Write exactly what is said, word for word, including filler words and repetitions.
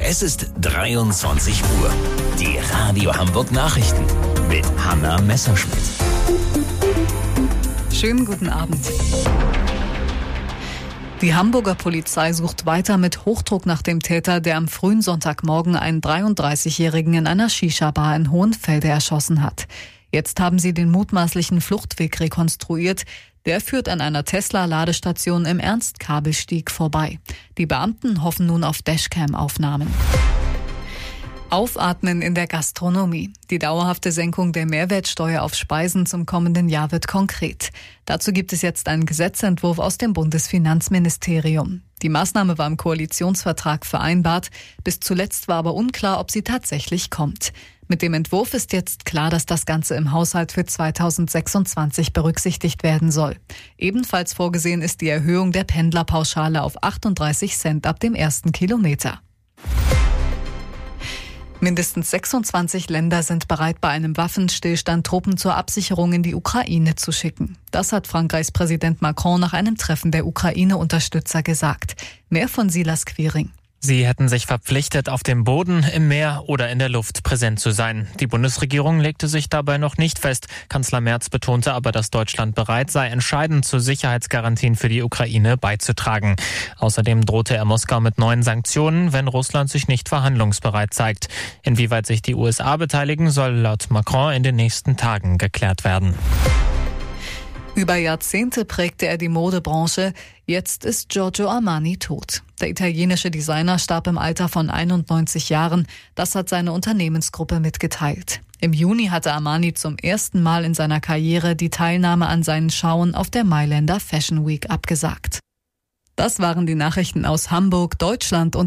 Es ist dreiundzwanzig Uhr. Die Radio Hamburg Nachrichten mit Hanna Messerschmidt. Schönen guten Abend. Die Hamburger Polizei sucht weiter mit Hochdruck nach dem Täter, der am frühen Sonntagmorgen einen dreiunddreißigjährigen in einer Shisha-Bar in Hohenfelde erschossen hat. Jetzt haben sie den mutmaßlichen Fluchtweg rekonstruiert. Der führt an einer Tesla-Ladestation im Ernst-Kabelstieg vorbei. Die Beamten hoffen nun auf Dashcam-Aufnahmen. Aufatmen in der Gastronomie. Die dauerhafte Senkung der Mehrwertsteuer auf Speisen zum kommenden Jahr wird konkret. Dazu gibt es jetzt einen Gesetzentwurf aus dem Bundesfinanzministerium. Die Maßnahme war im Koalitionsvertrag vereinbart. Bis zuletzt war aber unklar, ob sie tatsächlich kommt. Mit dem Entwurf ist jetzt klar, dass das Ganze im Haushalt für zweitausendsechsundzwanzig berücksichtigt werden soll. Ebenfalls vorgesehen ist die Erhöhung der Pendlerpauschale auf achtunddreißig Cent ab dem ersten Kilometer. Mindestens sechsundzwanzig Länder sind bereit, bei einem Waffenstillstand Truppen zur Absicherung in die Ukraine zu schicken. Das hat Frankreichs Präsident Macron nach einem Treffen der Ukraine-Unterstützer gesagt. Mehr von Silas Quiring. Sie hätten sich verpflichtet, auf dem Boden, im Meer oder in der Luft präsent zu sein. Die Bundesregierung legte sich dabei noch nicht fest. Kanzler Merz betonte aber, dass Deutschland bereit sei, entscheidend zu Sicherheitsgarantien für die Ukraine beizutragen. Außerdem drohte er Moskau mit neuen Sanktionen, wenn Russland sich nicht verhandlungsbereit zeigt. Inwieweit sich die U S A beteiligen, soll laut Macron in den nächsten Tagen geklärt werden. Über Jahrzehnte prägte er die Modebranche. Jetzt ist Giorgio Armani tot. Der italienische Designer starb im Alter von einundneunzig Jahren. Das hat seine Unternehmensgruppe mitgeteilt. Im Juni hatte Armani zum ersten Mal in seiner Karriere die Teilnahme an seinen Schauen auf der Mailänder Fashion Week abgesagt. Das waren die Nachrichten aus Hamburg, Deutschland und